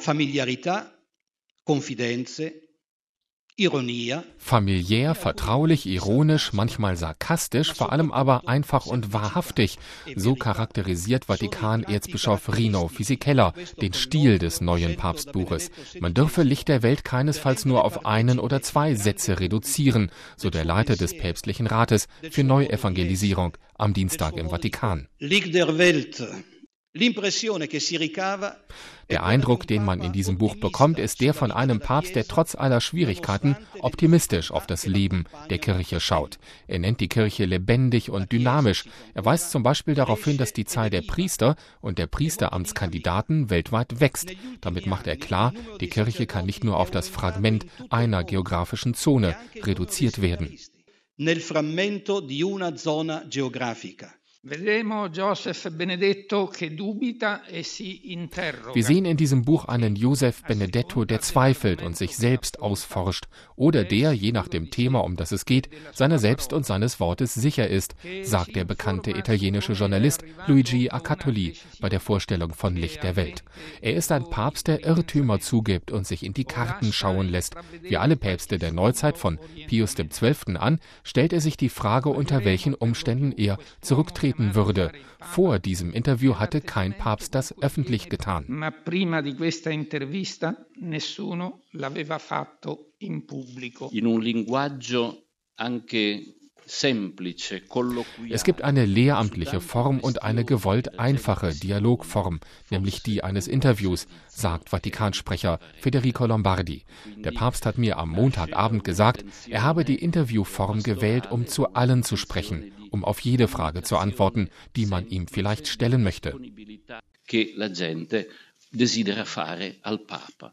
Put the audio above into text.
Familiarità, Confidenze, Ironie. Familiär, vertraulich, ironisch, manchmal sarkastisch, vor allem aber einfach und wahrhaftig. So charakterisiert Vatikanerzbischof Rino Fisichella den Stil des neuen Papstbuches. Man dürfe Licht der Welt keinesfalls nur auf einen oder zwei Sätze reduzieren, so der Leiter des päpstlichen Rates für Neuevangelisierung am Dienstag im Vatikan. Licht der Welt. Der Eindruck, den man in diesem Buch bekommt, ist der von einem Papst, der trotz aller Schwierigkeiten optimistisch auf das Leben der Kirche schaut. Er nennt die Kirche lebendig und dynamisch. Er weist zum Beispiel darauf hin, dass die Zahl der Priester und der Priesteramtskandidaten weltweit wächst. Damit macht er klar, die Kirche kann nicht nur auf das Fragment einer geografischen Zone reduziert werden. Nel frammento di una zona geografica. Wir sehen in diesem Buch einen Joseph Benedetto, der zweifelt und sich selbst ausforscht, oder der, je nach dem Thema, um das es geht, seiner selbst und seines Wortes sicher ist, sagt der bekannte italienische Journalist Luigi Acatoli bei der Vorstellung von Licht der Welt. Er ist ein Papst, der Irrtümer zugibt und sich in die Karten schauen lässt. Wie alle Päpste der Neuzeit von Pius XII. An, stellt er sich die Frage, unter welchen Umständen er zurücktreten würde. Vor diesem Interview hatte kein Papst das öffentlich getan. In un linguaggio anche Es gibt eine lehramtliche Form und eine gewollt einfache Dialogform, nämlich die eines Interviews, sagt Vatikansprecher Federico Lombardi. Der Papst hat mir am Montagabend gesagt, er habe die Interviewform gewählt, um zu allen zu sprechen, um auf jede Frage zu antworten, die man ihm vielleicht stellen möchte. Che la gente desidera fare al Papa.